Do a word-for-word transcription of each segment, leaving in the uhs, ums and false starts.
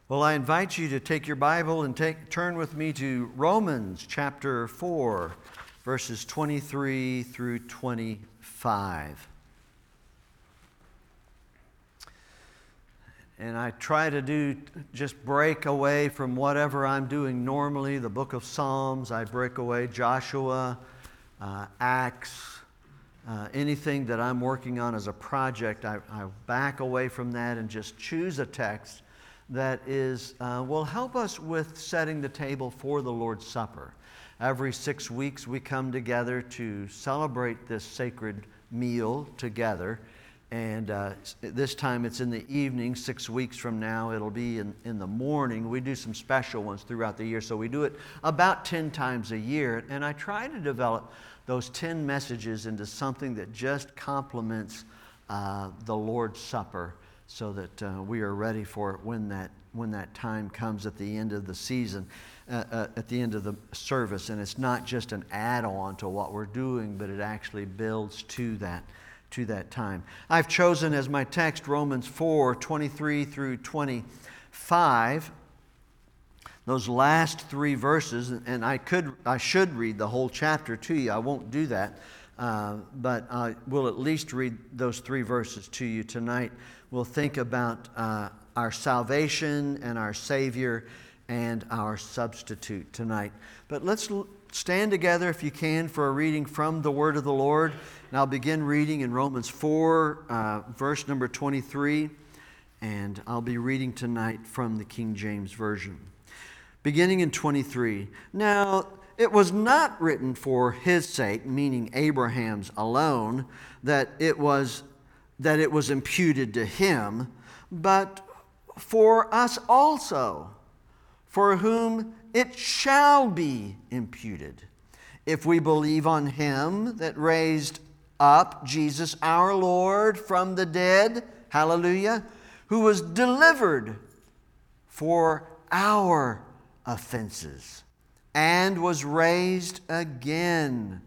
Well, I invite you to take your Bible and take, turn with me to Romans chapter four, verses twenty-three through twenty-five. And I try to do just break away from whatever I'm doing normally. The book of Psalms, I break away. Joshua, uh, Acts, uh, anything that I'm working on as a project, I, I back away from that and just choose a text that is uh, will help us with setting the table for the Lord's Supper. Every six weeks we come together to celebrate this sacred meal together. And uh, this time it's in the evening. Six weeks from now it'll be in, in the morning. We do some special ones throughout the year, so we do it about ten times a year. And I try to develop those ten messages into something that just complements uh, the Lord's Supper, so that uh, we are ready for it when that when that time comes at the end of the season, uh, uh, at the end of the service. And it's not just an add-on to what we're doing, but it actually builds to that to that time. I've chosen as my text Romans four, twenty-three through twenty-five. Those last three verses, and I could I should read the whole chapter to you. I won't do that, uh, but I will at least read those three verses to you tonight. We'll think about uh, our salvation and our Savior and our substitute tonight. But let's l- stand together if you can for a reading from the Word of the Lord. And I'll begin reading in Romans four, uh, verse number twenty-three. And I'll be reading tonight from the King James Version. Beginning in twenty-three. Now, it was not written for his sake, meaning Abraham's alone, that it was that it was imputed to him, but for us also, for whom it shall be imputed, if we believe on him that raised up Jesus our Lord from the dead, hallelujah, who was delivered for our offenses and was raised again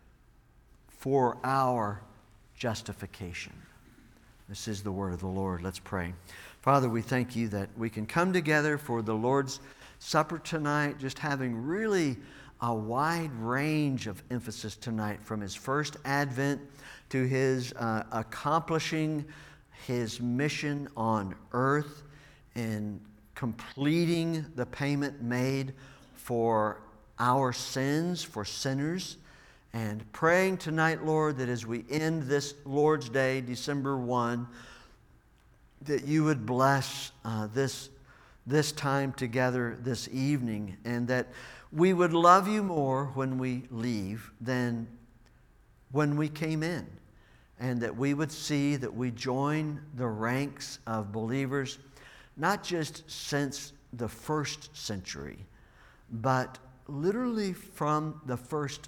for our justification. This is the word of the Lord. Let's pray. Father, we thank you that we can come together for the Lord's Supper tonight, just having really a wide range of emphasis tonight, from his first advent to his uh, accomplishing his mission on earth and completing the payment made for our sins, for sinners. And praying tonight, Lord, that as we end this Lord's Day, December first, that you would bless uh, this, this time together this evening, and that we would love you more when we leave than when we came in. And that we would see that we join the ranks of believers, not just since the first century, but literally from the first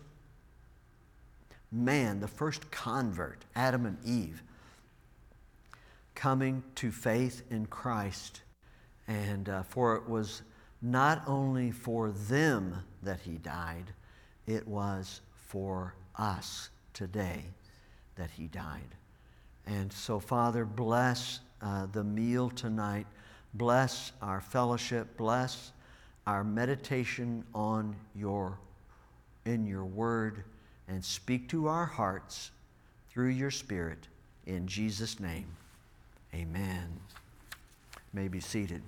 man, the first convert, Adam and Eve, coming to faith in Christ. And uh, for it was not only for them that he died, it was for us today that he died. And so, Father, bless uh, the meal tonight. Bless our fellowship. Bless our meditation on your, in your word. And speak to our hearts through your Spirit. In Jesus' name, amen. You may be seated.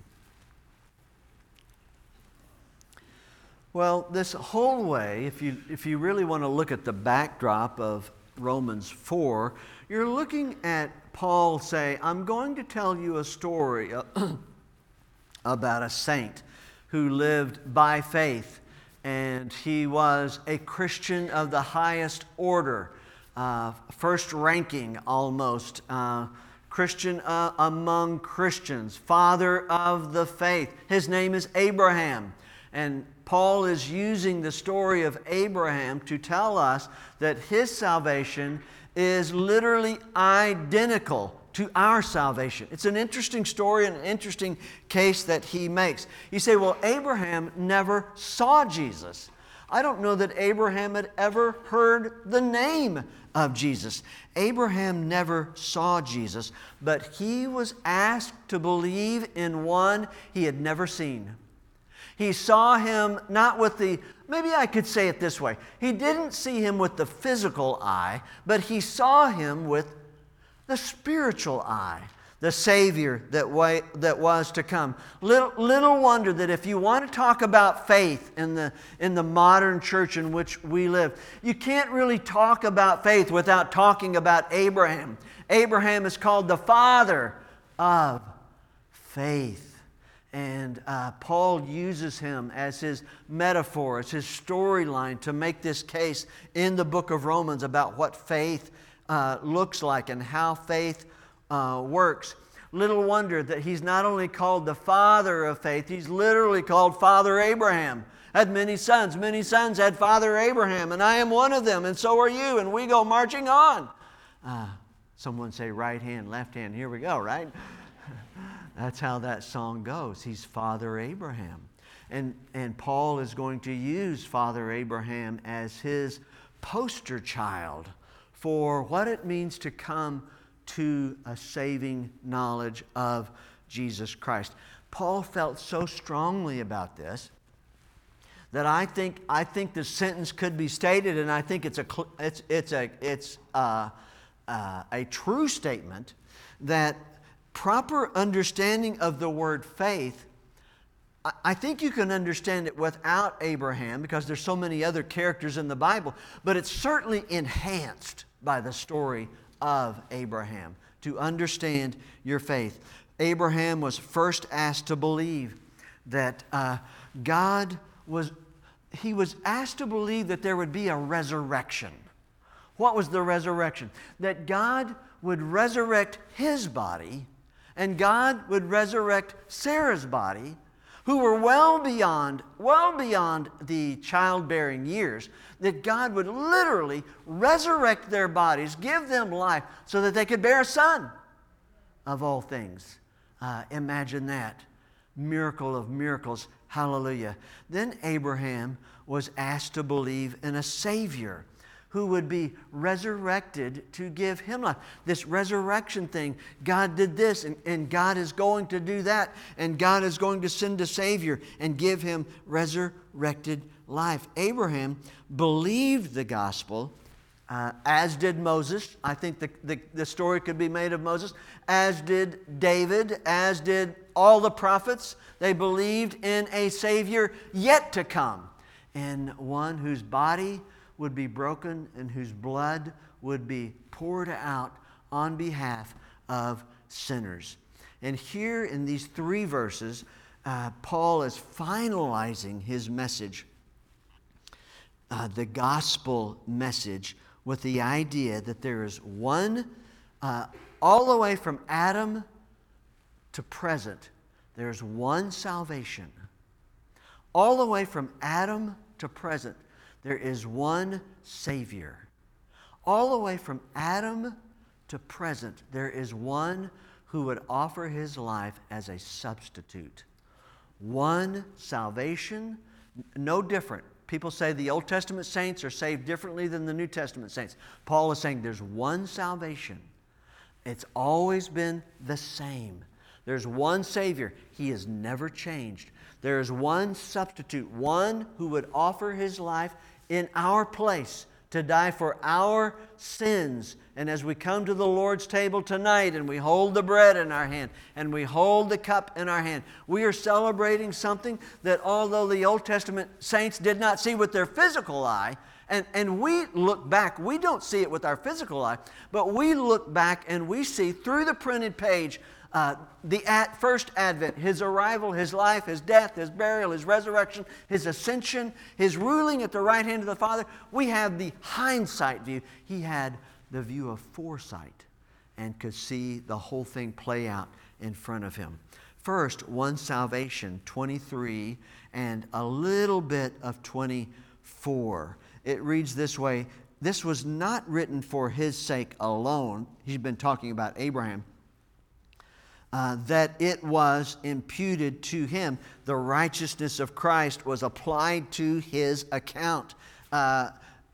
Well, this whole way, if you, if you really want to look at the backdrop of Romans four, you're looking at Paul say, I'm going to tell you a story about a saint who lived by faith. And he was a Christian of the highest order, uh, first ranking almost, uh, Christian uh, among Christians, father of the faith. His name is Abraham. And Paul is using the story of Abraham to tell us that his salvation is literally identical to our salvation. It's an interesting story and an interesting case that he makes. You say, well, Abraham never saw Jesus. I don't know that Abraham had ever heard the name of Jesus. Abraham never saw Jesus, but he was asked to believe in one he had never seen. He saw him not with the, maybe I could say it this way, he didn't see him with the physical eye, but he saw him with the spiritual eye. The Savior that, way, that was to come. Little, little wonder that if you want to talk about faith in the, in the modern church in which we live, you can't really talk about faith without talking about Abraham. Abraham is called the father of faith. And uh, Paul uses him as his metaphor, as his storyline to make this case in the book of Romans about what faith uh, looks like and how faith Uh, works. Little wonder that he's not only called the father of faith, he's literally called Father Abraham. Had many sons. Many sons had Father Abraham, and I am one of them, and so are you, and we go marching on. Uh, someone say right hand, left hand. Here we go, right? That's how that song goes. He's Father Abraham. And, and Paul is going to use Father Abraham as his poster child for what it means to come to a saving knowledge of Jesus Christ. Paul felt so strongly about this that I think I think the sentence could be stated, and I think it's a it's it's a it's a, uh, a true statement that proper understanding of the word faith. I think you can understand it without Abraham because there's so many other characters in the Bible, but it's certainly enhanced by the story of Abraham to understand your faith. Abraham was first asked to believe that uh, God was, he was asked to believe that there would be a resurrection. What was the resurrection? That God would resurrect his body and God would resurrect Sarah's body, who were well beyond, well beyond the childbearing years, that God would literally resurrect their bodies, give them life, so that they could bear a son of all things. Uh, imagine that. Miracle of miracles. Hallelujah. Then Abraham was asked to believe in a Savior who would be resurrected to give him life. This resurrection thing, God did this, and, and God is going to do that, and God is going to send a Savior and give him resurrected life. Abraham believed the gospel, uh, as did Moses. I think the, the, the story could be made of Moses, as did David, as did all the prophets. They believed in a Savior yet to come, and one whose body would be broken and whose blood would be poured out on behalf of sinners. And here in these three verses, uh, Paul is finalizing his message, uh, the gospel message, with the idea that there is one, uh, all the way from Adam to present, there's one salvation. All the way from Adam to present, there is one Savior. All the way from Adam to present, there is one who would offer his life as a substitute. One salvation, no different. People say the Old Testament saints are saved differently than the New Testament saints. Paul is saying there's one salvation. It's always been the same. There's one Savior. He has never changed. There is one substitute, one who would offer his life in our place to die for our sins. And as we come to the Lord's table tonight and we hold the bread in our hand and we hold the cup in our hand, we are celebrating something that although the Old Testament saints did not see with their physical eye, and, and we look back, we don't see it with our physical eye, but we look back and we see through the printed page Uh, the at first advent, his arrival, his life, his death, his burial, his resurrection, his ascension, his ruling at the right hand of the Father. We have the hindsight view. He had the view of foresight and could see the whole thing play out in front of him. First, one salvation, twenty-three, and a little bit of twenty-four. It reads this way: this was not written for his sake alone. He's been talking about Abraham. uh, that it was imputed to him. The righteousness of Christ was applied to his account. Uh,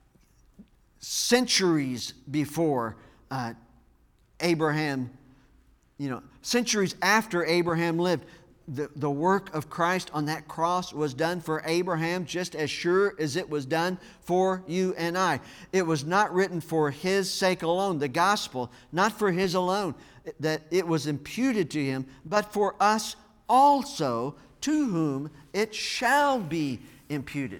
centuries before uh, Abraham, you know, centuries after Abraham lived, the, the work of Christ on that cross was done for Abraham just as sure as it was done for you and I. It was not written for his sake alone, the gospel, not for his alone, that it was imputed to him, but for us also, to whom it shall be imputed.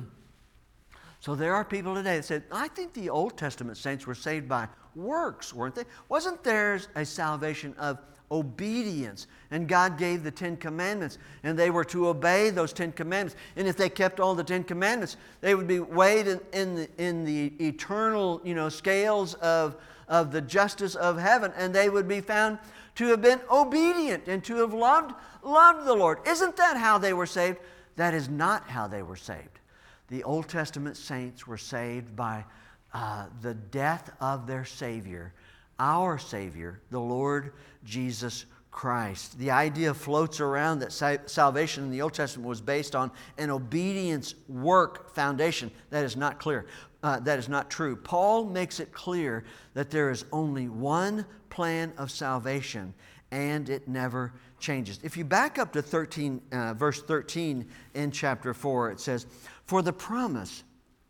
So there are people today that said, I think the Old Testament saints were saved by works, weren't they? Wasn't there a salvation of obedience? And God gave the Ten Commandments, and they were to obey those Ten Commandments. And if they kept all the Ten Commandments, they would be weighed in, in, the, in the eternal, you know, scales of, of the justice of heaven, and they would be found to have been obedient and to have loved, loved the Lord. Isn't that how they were saved? That is not how they were saved. The Old Testament saints were saved by uh, the death of their Savior, our Savior, the Lord Jesus Christ. The idea floats around that sa- salvation in the Old Testament was based on an obedience work foundation. That is not clear. Uh, that is not true. Paul makes it clear that there is only one plan of salvation, and it never changes. If you back up to thirteen, uh, verse thirteen in chapter four, it says, "For the promise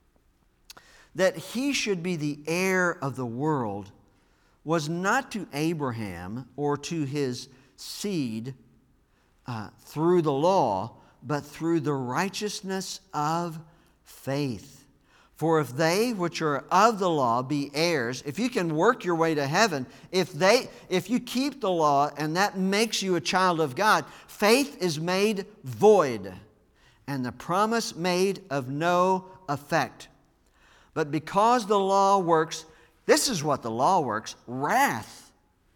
that he should be the heir of the world was not to Abraham or to his seed uh, through the law, but through the righteousness of faith. For if they which are of the law be heirs," if you can work your way to heaven, if they, if you keep the law and that makes you a child of God, faith is made void, and the promise made of no effect. But because the law works, this is what the law works, wrath.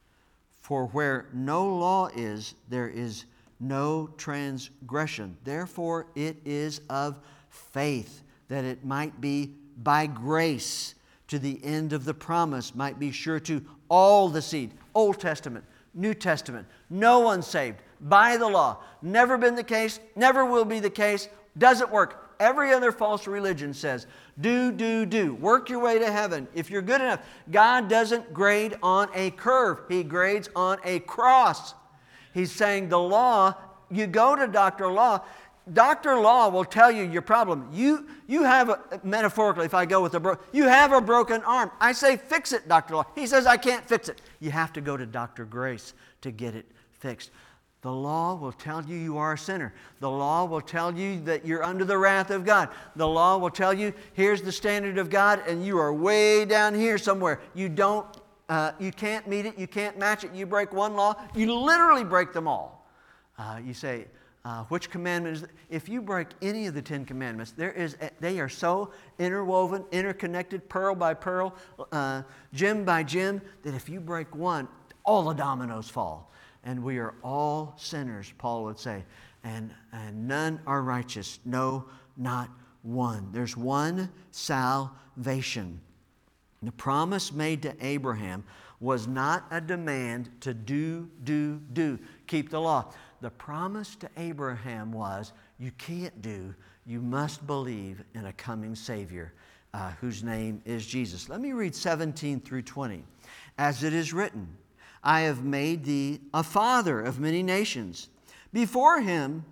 For where no law is, there is no transgression. Therefore it is of faith, that it might be by grace, to the end of the promise, might be sure to all the seed. Old Testament, New Testament, no one saved by the law. Never been the case, never will be the case, doesn't work. Every other false religion says, do, do, do. Work your way to heaven. If you're good enough. God doesn't grade on a curve. He grades on a cross. He's saying the law, you go to Doctor Law, Doctor Law will tell you your problem. You, you have, a, metaphorically, if I go with a bro, you have a broken arm. I say, fix it, Doctor Law. He says, I can't fix it. You have to go to Doctor Grace to get it fixed. The law will tell you you are a sinner. The law will tell you that you're under the wrath of God. The law will tell you, here's the standard of God, and you are way down here somewhere. You don't, uh, you can't meet it. You can't match it. You break one law, you literally break them all. Uh, you say, Uh, which commandment is, if you break any of the Ten Commandments, there is a, they are so interwoven, interconnected, pearl by pearl, uh, gem by gem, that if you break one, all the dominoes fall. And we are all sinners, Paul would say, and, and none are righteous, no, not one. There's one salvation. The promise made to Abraham was not a demand to do, do, do, keep the law. The promise to Abraham was, you can't do, you must believe in a coming Savior uh, whose name is Jesus. Let me read seventeen through twenty. As it is written, I have made thee a father of many nations, before him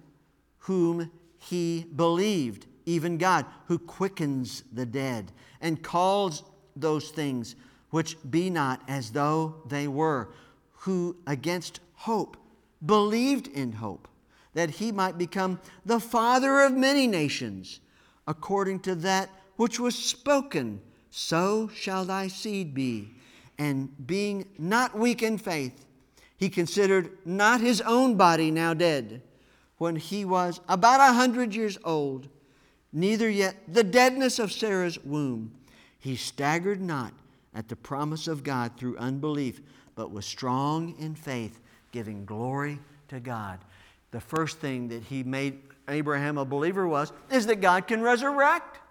whom he believed, even God, who quickens the dead, and calls those things which be not as though they were, who against hope believed in hope, that he might become the father of many nations, according to that which was spoken, so shall thy seed be. And being not weak in faith, he considered not his own body now dead, when he was about a hundred years old, neither yet the deadness of Sarah's womb. He staggered not at the promise of God through unbelief, but was strong in faith, giving glory to God. The first thing that he made Abraham a believer was, is that God can resurrect.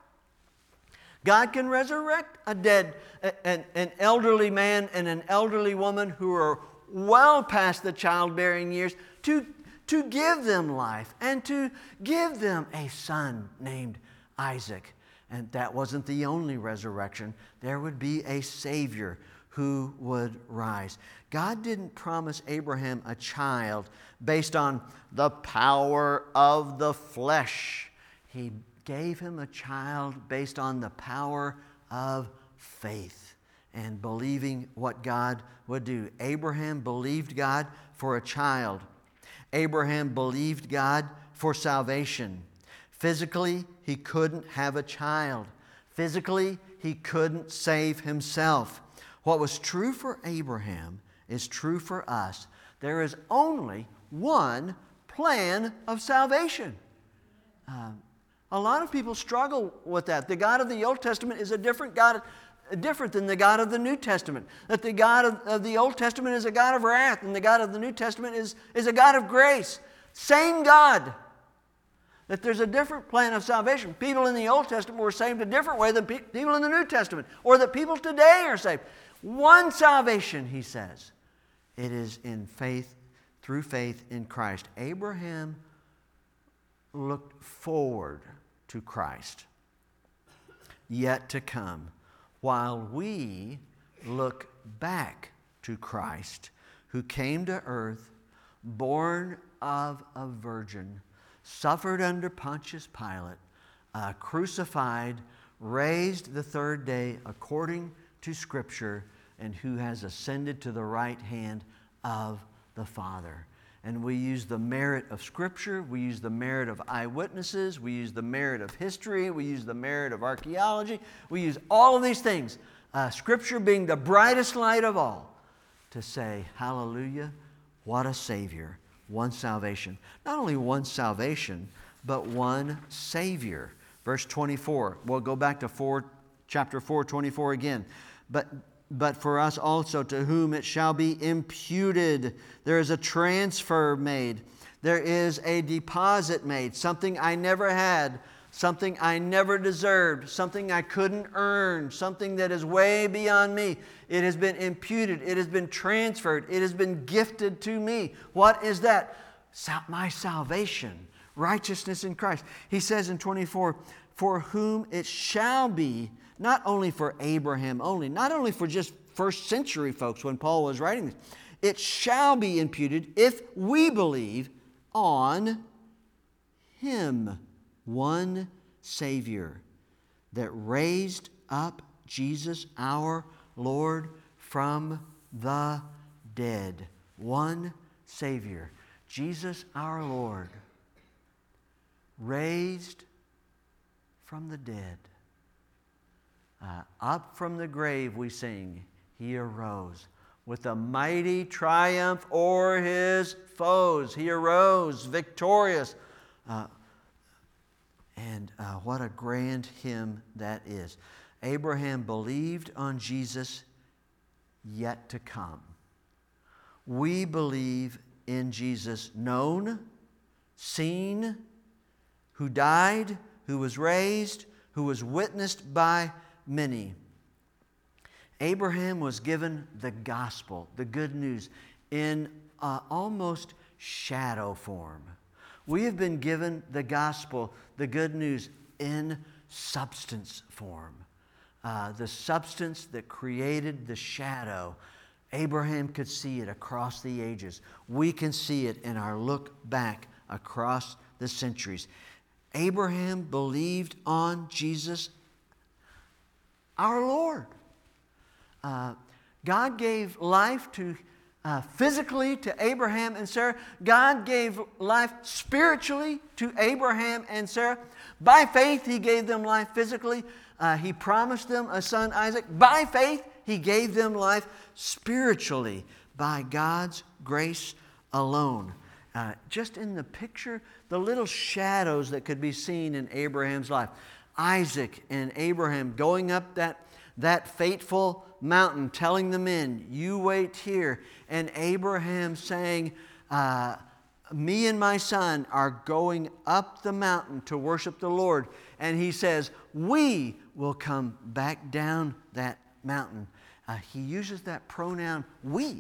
God can resurrect a dead, an, an elderly man and an elderly woman who are well past the childbearing years, to, to give them life and to give them a son named Isaac. And that wasn't the only resurrection. There would be a Savior who would rise. God didn't promise Abraham a child based on the power of the flesh. He gave him a child based on the power of faith and believing what God would do. Abraham believed God for a child. Abraham believed God for salvation. Physically, he couldn't have a child. Physically, he couldn't save himself. What was true for Abraham is true for us. There is only one plan of salvation. Uh, a lot of people struggle with that. The God of the Old Testament is a different God, different than the God of the New Testament. That the God of, of the Old Testament is a God of wrath, and the God of the New Testament is, is a God of grace. Same God. That there's a different plan of salvation. People in the Old Testament were saved a different way than pe- people in the New Testament, or that people today are saved. One salvation, he says. It is in faith, through faith in Christ. Abraham looked forward to Christ, yet to come, while we look back to Christ, who came to earth, born of a virgin, suffered under Pontius Pilate, uh, crucified, raised the third day according to Scripture, and who has ascended to the right hand of the Father. And we use the merit of Scripture, we use the merit of eyewitnesses, we use the merit of history, we use the merit of archaeology, we use all of these things, uh, Scripture being the brightest light of all, to say, hallelujah, what a Savior. One salvation. Not only one salvation, but one Savior. Verse twenty-four. We'll go back to four, chapter four, twenty-four again. But, but for us also, to whom it shall be imputed. There is a transfer made. There is a deposit made. Something I never had. Something I never deserved. Something I couldn't earn. Something that is way beyond me. It has been imputed. It has been transferred. It has been gifted to me. What is that? Sal- my salvation. Righteousness in Christ. He says in twenty-four, for whom it shall be, not only for Abraham only, not only for just first century folks when Paul was writing this, it shall be imputed if we believe on Him, one Savior, that raised up Jesus our Lord from the dead. One Savior, Jesus our Lord, raised from the dead. Uh, up from the grave we sing, He arose with a mighty triumph o'er His foes. He arose victorious. Uh, and uh, what a grand hymn that is. Abraham believed on Jesus yet to come. We believe in Jesus known, seen, who died, who was raised, who was witnessed by many. Abraham was given the gospel, the good news, in uh, almost shadow form. We have been given the gospel, the good news, in substance form. Uh, the substance that created the shadow. Abraham could see it across the ages. We can see it in our look back across the centuries. Abraham believed on Jesus, our Lord. Uh, God gave life to uh, physically to Abraham and Sarah. God gave life spiritually to Abraham and Sarah. By faith, He gave them life physically. Uh, he promised them a son, Isaac. By faith, He gave them life spiritually by God's grace alone. Uh, just in the picture, the little shadows that could be seen in Abraham's life. Isaac and Abraham going up that, that fateful mountain, telling the men, you wait here. And Abraham saying, uh, me and my son are going up the mountain to worship the Lord. And he says, we will come back down that mountain. Uh, he uses that pronoun we.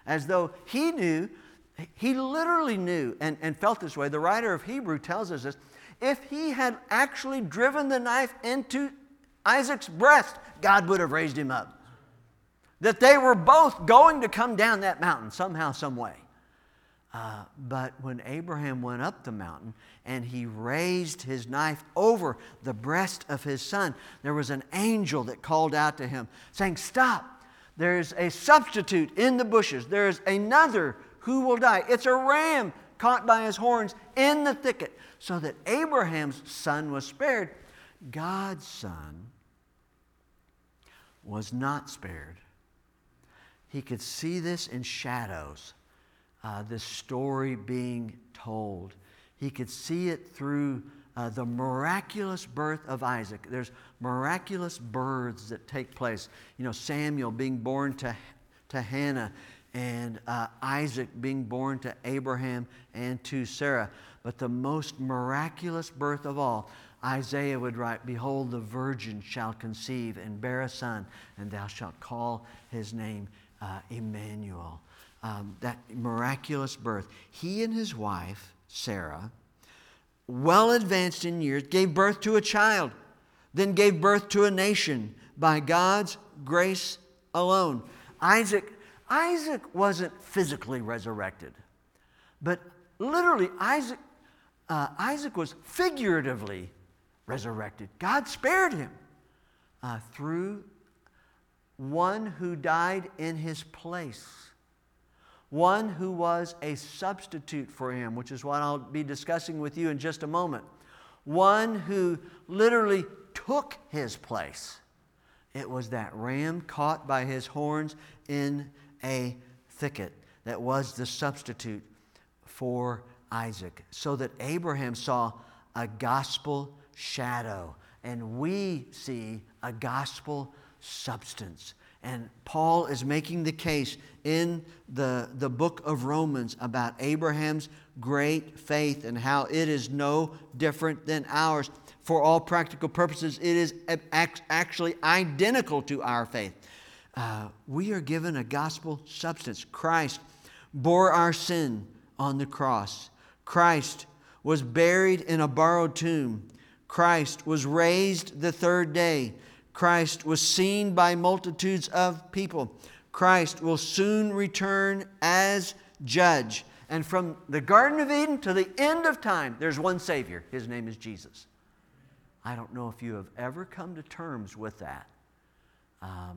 as though he knew, he literally knew and, and felt this way. The writer of Hebrew tells us this. If he had actually driven the knife into Isaac's breast, God would have raised him up. That they were both going to come down that mountain somehow, some way. Uh, but when Abraham went up the mountain and he raised his knife over the breast of his son, there was an angel that called out to him saying, "Stop! There's a substitute in the bushes. There's another who will die. It's a ram caught by his horns in the thicket." So that Abraham's son was spared. God's son was not spared. He could see this in shadows, uh, this story being told. He could see it through uh, the miraculous birth of Isaac. There's miraculous births that take place. You know, Samuel being born to, to Hannah, and uh, Isaac being born to Abraham and to Sarah. But the most miraculous birth of all, Isaiah would write, "Behold, the virgin shall conceive and bear a son, and thou shalt call his name uh, Emmanuel." Um, that miraculous birth. He and his wife, Sarah, well advanced in years, gave birth to a child, then gave birth to a nation by God's grace alone. Isaac, Isaac wasn't physically resurrected, but literally Isaac, uh, Isaac was figuratively resurrected. God spared him uh, through one who died in his place. One who was a substitute for him, which is what I'll be discussing with you in just a moment. One who literally took his place. It was that ram caught by his horns in a thicket that was the substitute for Isaac. So that Abraham saw a gospel shadow, and we see a gospel substance. And Paul is making the case in the, the book of Romans about Abraham's great faith and how it is no different than ours. For all practical purposes, it is actually identical to our faith. Uh, we are given a gospel substance. Christ bore our sin on the cross. Christ was buried in a borrowed tomb. Christ was raised the third day. Christ was seen by multitudes of people. Christ will soon return as judge. And from the Garden of Eden to the end of time, there's one Savior. His name is Jesus. I don't know if you have ever come to terms with that. Um,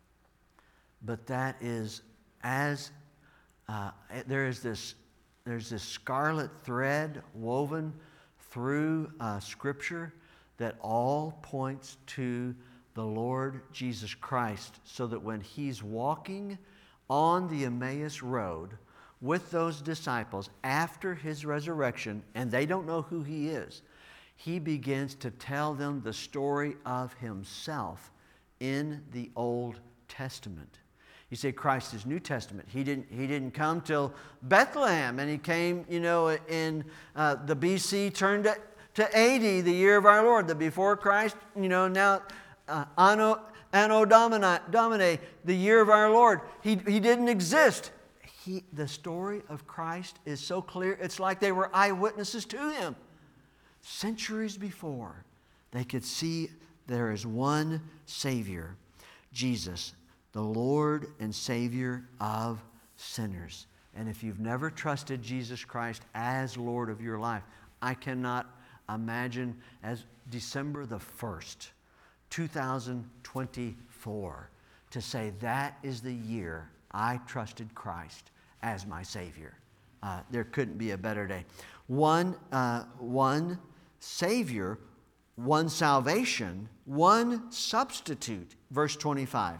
but that is as uh, there is this there's this scarlet thread woven through uh, Scripture that all points to the Lord Jesus Christ, so that when He's walking on the Emmaus Road with those disciples after His resurrection, and they don't know who He is, He begins to tell them the story of Himself in the Old Testament. You say Christ is New Testament. He didn't, he didn't come till Bethlehem, and He came, you know, in uh, the B C turned to, to A D, the year of our Lord, the before Christ, you know, now uh, Anno, Anno Domini, Domini, the year of our Lord. He, he didn't exist. He, the story of Christ is so clear, it's like they were eyewitnesses to Him. Centuries before, they could see there is one Savior, Jesus, the Lord and Savior of sinners. And if you've never trusted Jesus Christ as Lord of your life, I cannot imagine as December the first, two thousand twenty-four, to say that is the year I trusted Christ as my Savior. Uh, there couldn't be a better day. One, uh, one Savior, one salvation, one substitute. Verse twenty-five.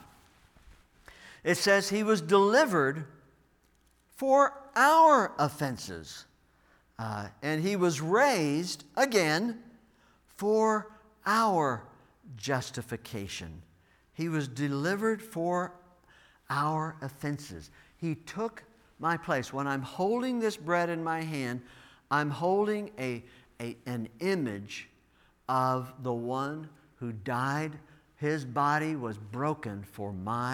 It says He was delivered for our offenses. Uh, and He was raised again for our justification. He was delivered for our offenses. He took my place. When I'm holding this bread in my hand, I'm holding a, a, an image of the one who died. His body was broken for my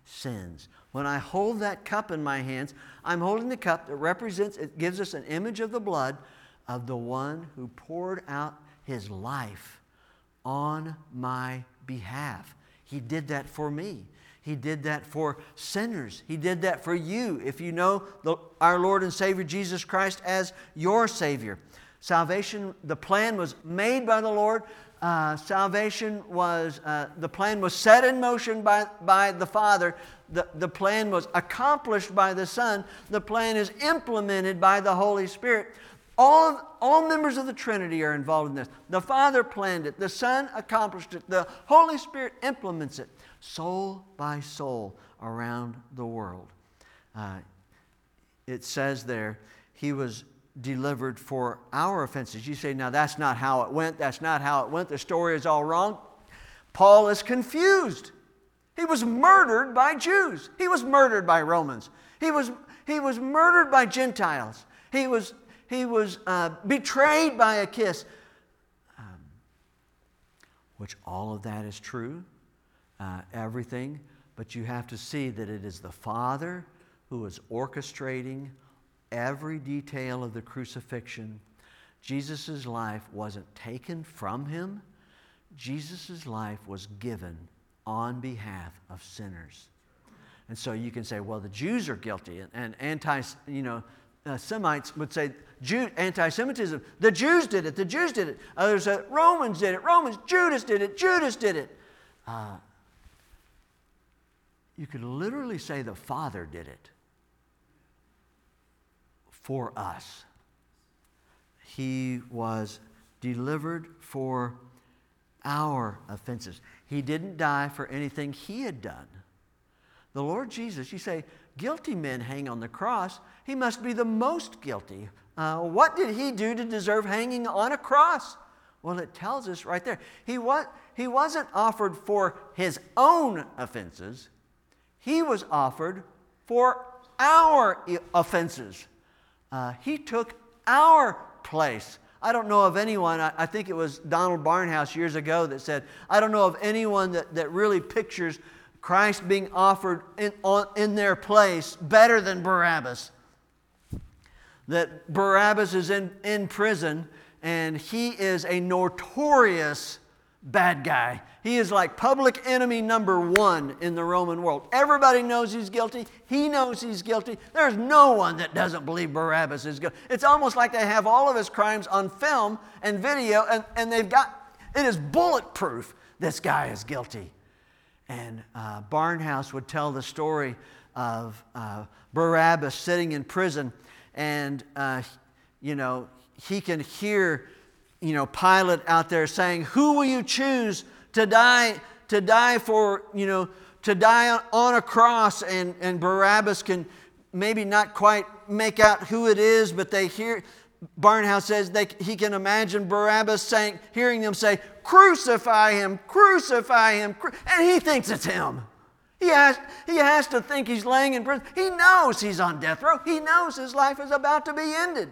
sins. When I hold that cup in my hands, I'm holding the cup that represents, it gives us an image of the blood of the one who poured out his life on my behalf. He did that for me. He did that for sinners. He did that for you if you know the, our Lord and Savior Jesus Christ as your Savior. Salvation, the plan was made by the Lord. Uh, salvation was, uh, the plan was set in motion by, by the Father. The, the plan was accomplished by the Son. The plan is implemented by the Holy Spirit. All, of, all members of the Trinity are involved in this. The Father planned it. The Son accomplished it. The Holy Spirit implements it, soul by soul, around the world. Uh, it says there, He was delivered for our offenses. You say, now that's not how it went. That's not how it went. The story is all wrong. Paul is confused. He was murdered by Jews. He was murdered by Romans. He was, he was murdered by Gentiles. He was, he was uh, betrayed by a kiss. Um, which all of that is true. Uh, everything. But you have to see that it is the Father who is orchestrating every detail of the crucifixion. Jesus' life wasn't taken from Him. Jesus' life was given on behalf of sinners. And so you can say, well, the Jews are guilty. And, and anti, you know, uh, Semites would say, Jew, anti-Semitism, the Jews did it, the Jews did it. Others said, Romans did it, Romans, Judas did it, Judas did it. Uh, you could literally say the Father did it for us. He was delivered for our offenses. He didn't die for anything He had done. The Lord Jesus, you say, guilty men hang on the cross. He must be the most guilty. Uh, what did He do to deserve hanging on a cross? Well, it tells us right there. He, was, he wasn't offered for His own offenses. He was offered for our offenses. Uh, he took our place. I don't know of anyone, I, I think it was Donald Barnhouse years ago that said, I don't know of anyone that, that really pictures Christ being offered in, on, in their place better than Barabbas. That Barabbas is in, in prison and he is a notorious bad guy. He is like public enemy number one in the Roman world. Everybody knows he's guilty. He knows he's guilty. There's no one that doesn't believe Barabbas is guilty. It's almost like they have all of his crimes on film and video, and, and they've got, it is bulletproof, this guy is guilty. And uh, Barnhouse would tell the story of uh, Barabbas sitting in prison, and, uh, you know, he can hear, you know, Pilate out there saying, who will you choose to die, to die for, you know, to die on, on a cross? And, and Barabbas can maybe not quite make out who it is, but they hear, Barnhouse says they, he can imagine Barabbas saying, hearing them say, crucify him, crucify him, cru-. And he thinks it's him. He has, he has to think he's laying in prison. He knows he's on death row. He knows his life is about to be ended.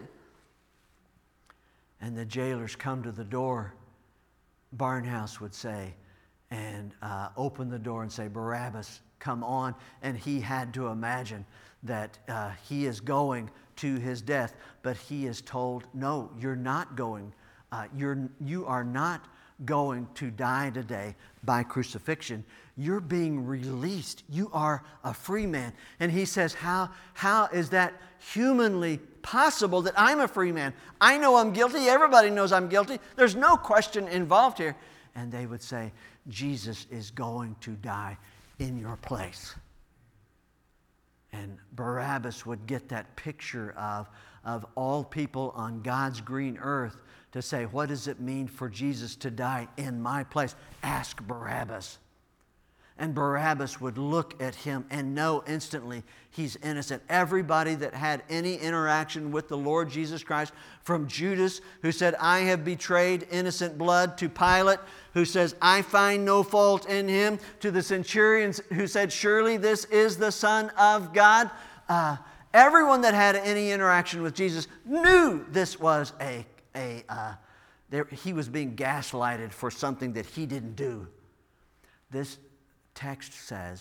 And the jailers come to the door, Barnhouse would say, and uh, open the door and say, Barabbas, come on. And he had to imagine that uh, he is going to his death, but he is told, no, you're not going. Uh, you're, you are not going to die today by crucifixion. You're being released. You are a free man. And he says, how, how is that humanly possible that I'm a free man? I know I'm guilty. Everybody knows I'm guilty. There's no question involved here. And they would say, Jesus is going to die in your place. And Barabbas would get that picture of, of all people on God's green earth to say, what does it mean for Jesus to die in my place? Ask Barabbas. And Barabbas would look at him and know instantly he's innocent. Everybody that had any interaction with the Lord Jesus Christ, from Judas, who said, I have betrayed innocent blood, to Pilate, who says, I find no fault in him, to the centurions who said, surely this is the Son of God. Uh, everyone that had any interaction with Jesus knew this was a, a uh, there, he was being gaslighted for something that he didn't do. This text says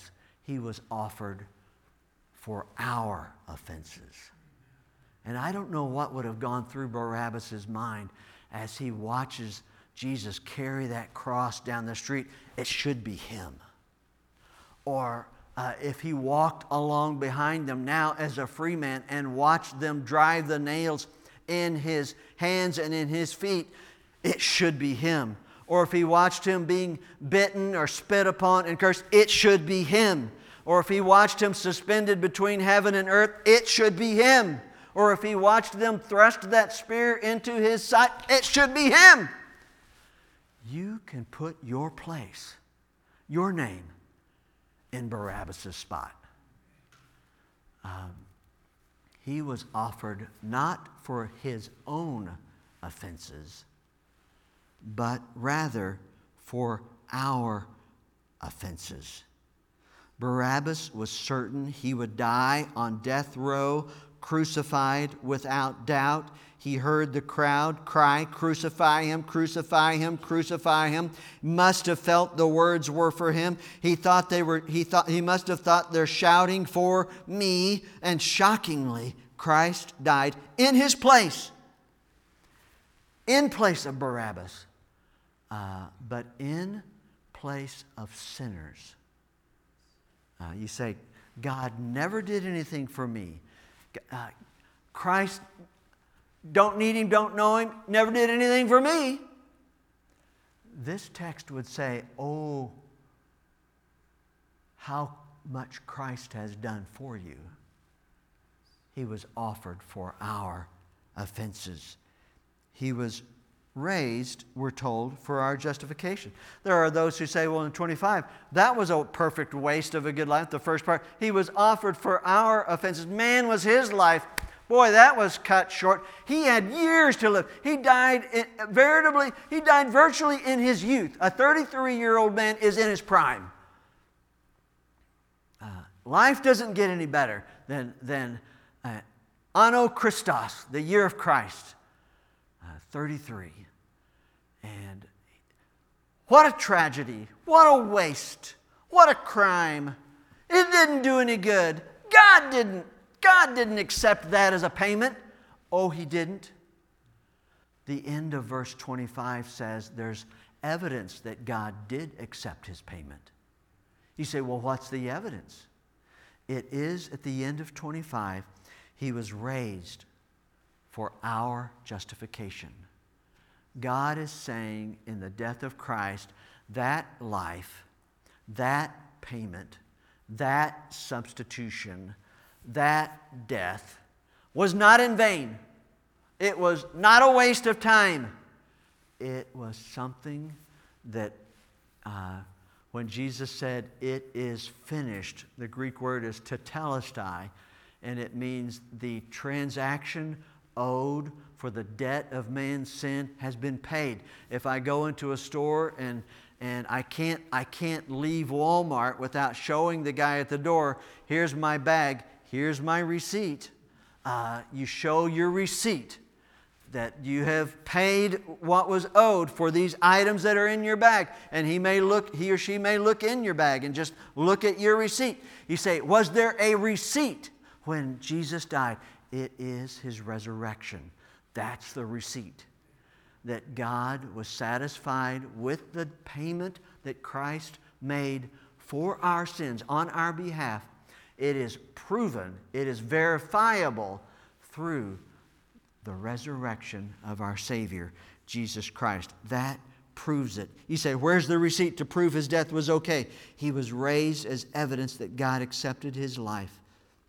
he was offered for our offenses. And I don't know what would have gone through Barabbas' mind as he watches Jesus carry that cross down the street. It should be him. Or uh, if he walked along behind them now as a free man and watched them drive the nails in his hands and in his feet, it should be him. Or if he watched him being bitten or spit upon and cursed, it should be him. Or if he watched him suspended between heaven and earth, it should be him. Or if he watched them thrust that spear into his side, it should be him. You can put your place, your name, in Barabbas' spot. Um, he was offered not for his own offenses, but rather for our offenses. Barabbas was certain he would die on death row, crucified without doubt. He heard the crowd cry, "Crucify him, crucify him, crucify him." Must have felt the words were for him. He thought they were, he thought he must have thought they're shouting for me. And shockingly, Christ died in his place. In place of Barabbas. Uh, but in place of sinners. Uh, you say, God never did anything for me. Uh, Christ, don't need him, don't know him, never did anything for me. This text would say, oh, how much Christ has done for you. He was offered for our offenses. He was raised, we're told, for our justification. There are those who say, well, in twenty-five, that was a perfect waste of a good life, the first part. He was offered for our offenses. Man was his life. Boy, that was cut short. He had years to live. He died in, veritably, he died virtually in his youth. A thirty-three-year-old man is in his prime. Uh, life doesn't get any better than, than uh, Anno Christos, the year of Christ. Uh, thirty-three. And what a tragedy. What a waste. What a crime. It didn't do any good. God didn't. God didn't accept that as a payment. Oh, he didn't. The end of verse twenty-five says there's evidence that God did accept his payment. You say, well, what's the evidence? It is at the end of twenty-five, he was raised for our justification. God is saying in the death of Christ, that life, that payment, that substitution, that death was not in vain. It was not a waste of time. It was something that uh, when Jesus said, it is finished, the Greek word is tetelestai, and it means the transaction owed for the debt of man's sin has been paid. If I go into a store and and I can't I can't leave Walmart without showing the guy at the door, here's my bag, here's my receipt. Uh, you show your receipt that you have paid what was owed for these items that are in your bag. And he may look, he or she may look in your bag and just look at your receipt. You say, was there a receipt when Jesus died? It is his resurrection. That's the receipt. That God was satisfied with the payment that Christ made for our sins on our behalf. It is proven, it is verifiable through the resurrection of our Savior, Jesus Christ. That proves it. You say, where's the receipt to prove his death was okay? He was raised as evidence that God accepted his life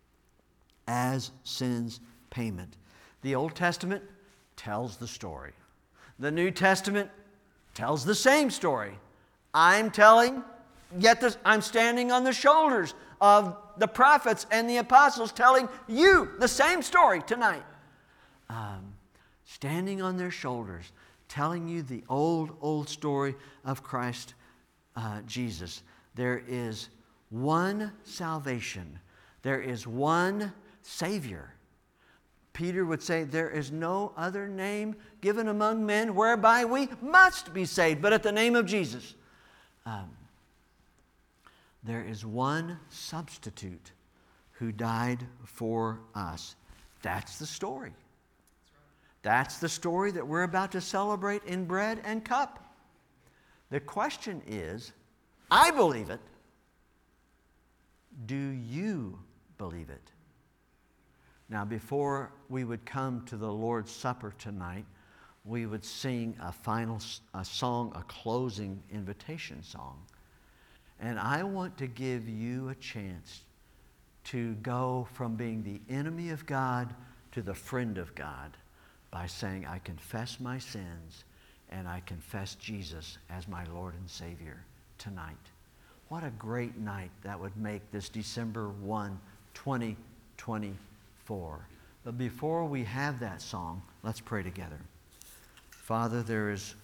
as sin's payment. The Old Testament tells the story. The New Testament tells the same story. I'm telling, yet this, I'm standing on the shoulders of the prophets and the apostles telling you the same story tonight. Um, standing on their shoulders, telling you the old, old story of Christ uh, Jesus. There is one salvation. There is one Savior. Peter would say, there is no other name given among men whereby we must be saved, but at the name of Jesus. Um, There is one substitute who died for us. That's the story. That's the story that we're about to celebrate in bread and cup. The question is, I believe it. Do you believe it? Now, before we would come to the Lord's Supper tonight, we would sing a final a song, a closing invitation song. And I want to give you a chance to go from being the enemy of God to the friend of God by saying, I confess my sins and I confess Jesus as my Lord and Savior tonight. What a great night that would make this December first, twenty twenty-four. But before we have that song, let's pray together. Father, there is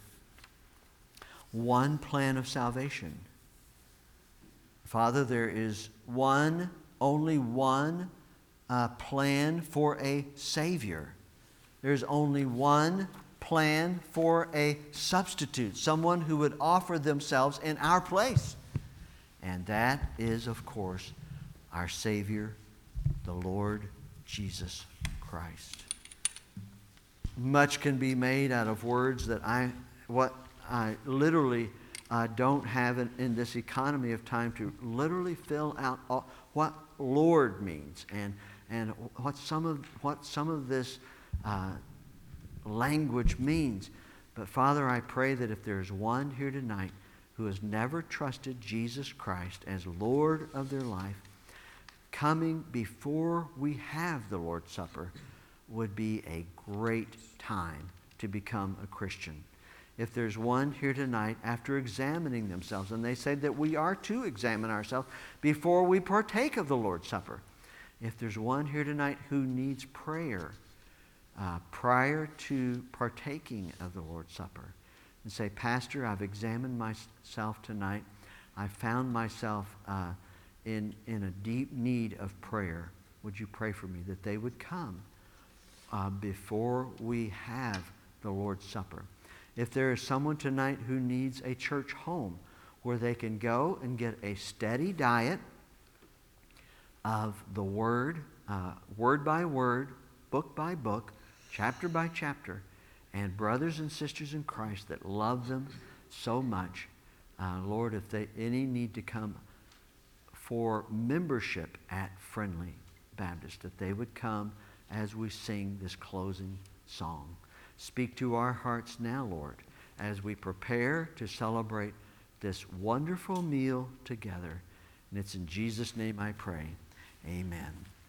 one plan of salvation. Father, there is one, only one uh, plan for a Savior. There's only one plan for a substitute, someone who would offer themselves in our place. And that is, of course, our Savior, the Lord Jesus Christ. Much can be made out of words that I, what I literally uh, don't have in, in this economy of time to literally fill out all, what Lord means and and what some of what some of this uh, language means. But Father, I pray that if there's one here tonight who has never trusted Jesus Christ as Lord of their life, coming before we have the Lord's Supper would be a great time to become a Christian. If there's one here tonight, after examining themselves, and they say that we are to examine ourselves before we partake of the Lord's Supper. If there's one here tonight who needs prayer uh, prior to partaking of the Lord's Supper, and say, Pastor, I've examined myself tonight. I found myself uh, in, in a deep need of prayer. Would you pray for me that they would come uh, before we have the Lord's Supper? If there is someone tonight who needs a church home where they can go and get a steady diet of the Word, uh, word by word, book by book, chapter by chapter, and brothers and sisters in Christ that love them so much, uh, Lord, if they any need to come for membership at Friendly Baptist, that they would come as we sing this closing song. Speak to our hearts now, Lord, as we prepare to celebrate this wonderful meal together. And it's in Jesus' name I pray. Amen.